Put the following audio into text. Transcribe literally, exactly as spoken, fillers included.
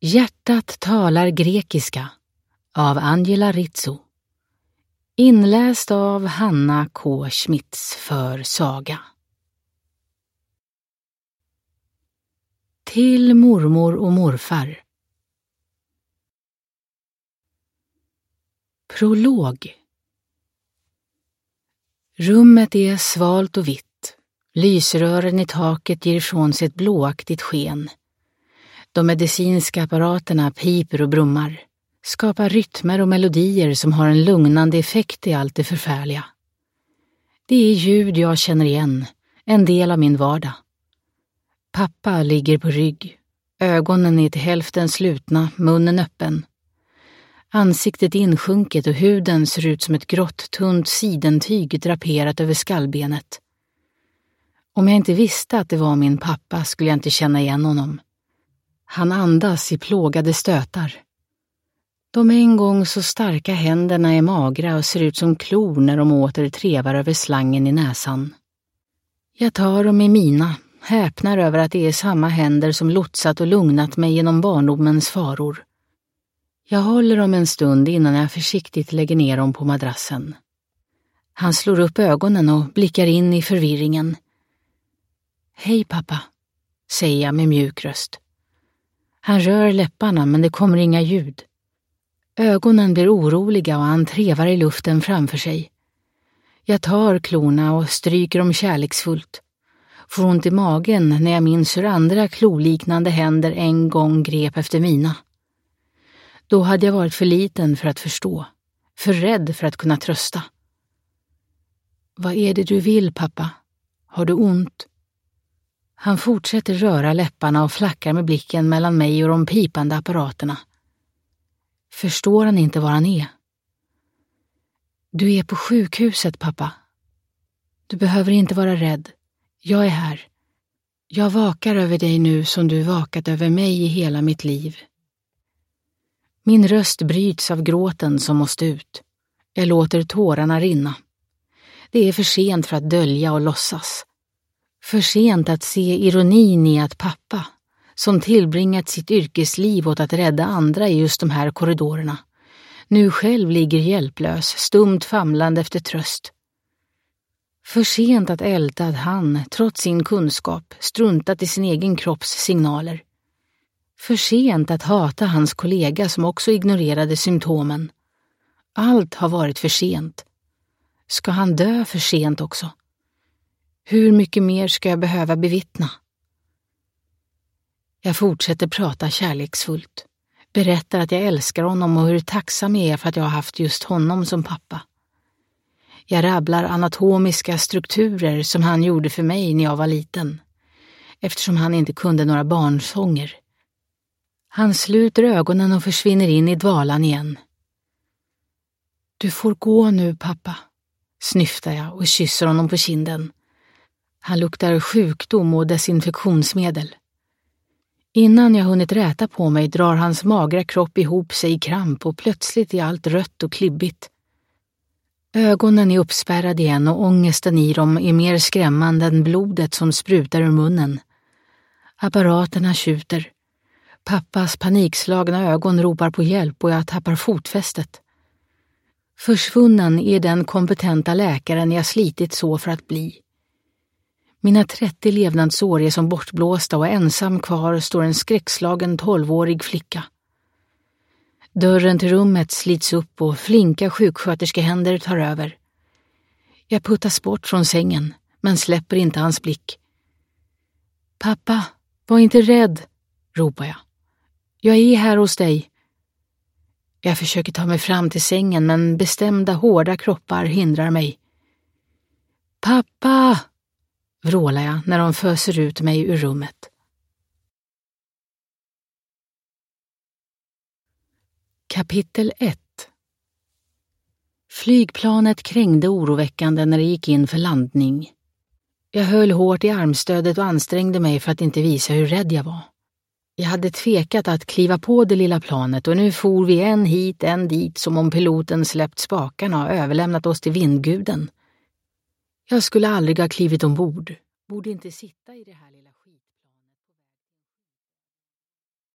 Hjärtat talar grekiska av Angela Rizzo. Inläst av Hanna K. Schmitz för Saga. Till mormor och morfar. Prolog. Rummet är svalt och vitt. Lysrören i taket ger ifrån sig ett blåaktigt sken. De medicinska apparaterna piper och brummar, skapar rytmer och melodier som har en lugnande effekt i allt det förfärliga. Det är ljud jag känner igen, en del av min vardag. Pappa ligger på rygg, ögonen är till hälften slutna, munnen öppen. Ansiktet insjunket och huden ser ut som ett grått, tunt sidentyg draperat över skallbenet. Om jag inte visste att det var min pappa skulle jag inte känna igen honom. Han andas i plågade stötar. De en gång så starka händerna är magra och ser ut som klor när de åter trevar över slangen i näsan. Jag tar dem i mina, häpnar över att det är samma händer som lotsat och lugnat mig genom barndomens faror. Jag håller dem en stund innan jag försiktigt lägger ner dem på madrassen. Han slår upp ögonen och blickar in i förvirringen. Hej pappa, säger jag med mjuk röst. Han rör läpparna men det kommer inga ljud. Ögonen blir oroliga och han trevar i luften framför sig. Jag tar klorna och stryker dem kärleksfullt. Får ont i magen när jag minns hur andra kloliknande händer en gång grep efter mina. Då hade jag varit för liten för att förstå, för rädd för att kunna trösta. Vad är det du vill, pappa? Har du ont? Han fortsätter röra läpparna och flackar med blicken mellan mig och de pipande apparaterna. Förstår han inte var han är? Du är på sjukhuset, pappa. Du behöver inte vara rädd. Jag är här. Jag vakar över dig nu som du vakat över mig i hela mitt liv. Min röst bryts av gråten som måste ut. Jag låter tårarna rinna. Det är för sent för att dölja och låtsas. För sent att se ironin i att pappa, som tillbringat sitt yrkesliv åt att rädda andra i just de här korridorerna, nu själv ligger hjälplös, stumt famlande efter tröst. För sent att älta att han, trots sin kunskap, struntat i sin egen kropps signaler. För sent att hata hans kollega som också ignorerade symptomen. Allt har varit för sent. Ska han dö för sent också? Hur mycket mer ska jag behöva bevittna? Jag fortsätter prata kärleksfullt. Berättar att jag älskar honom och hur tacksam jag är för att jag har haft just honom som pappa. Jag rabblar anatomiska strukturer som han gjorde för mig när jag var liten, eftersom han inte kunde några barnsånger. Han sluter ögonen och försvinner in i dvalan igen. Du får gå nu, pappa, snyftar jag och kysser honom på kinden. Han luktar sjukdom och desinfektionsmedel. Innan jag hunnit räta på mig drar hans magra kropp ihop sig i kramp och plötsligt är allt rött och klibbigt. Ögonen är uppspärrade igen och ångesten i dem är mer skrämmande än blodet som sprutar ur munnen. Apparaterna tjuter. Pappas panikslagna ögon ropar på hjälp och jag tappar fotfästet. Försvunnen är den kompetenta läkaren jag slitit så för att bli. Mina trettio levnadsår är som bortblåsta och ensam kvar står en skräckslagen tolvårig flicka. Dörren till rummet slits upp och flinka sjuksköterskehänder tar över. Jag puttas bort från sängen, men släpper inte hans blick. Pappa, var inte rädd, ropar jag. Jag är här hos dig. Jag försöker ta mig fram till sängen, men bestämda hårda kroppar hindrar mig. Pappa, vrålar jag när de föser ut mig ur rummet. Kapitel ett. Flygplanet krängde oroväckande när det gick in för landning. Jag höll hårt i armstödet och ansträngde mig för att inte visa hur rädd jag var. Jag hade tvekat att kliva på det lilla planet och nu for vi en hit, en dit som om piloten släppt spakarna och överlämnat oss till vindguden. Jag skulle aldrig ha klivit ombord. Borde inte sitta i det här lilla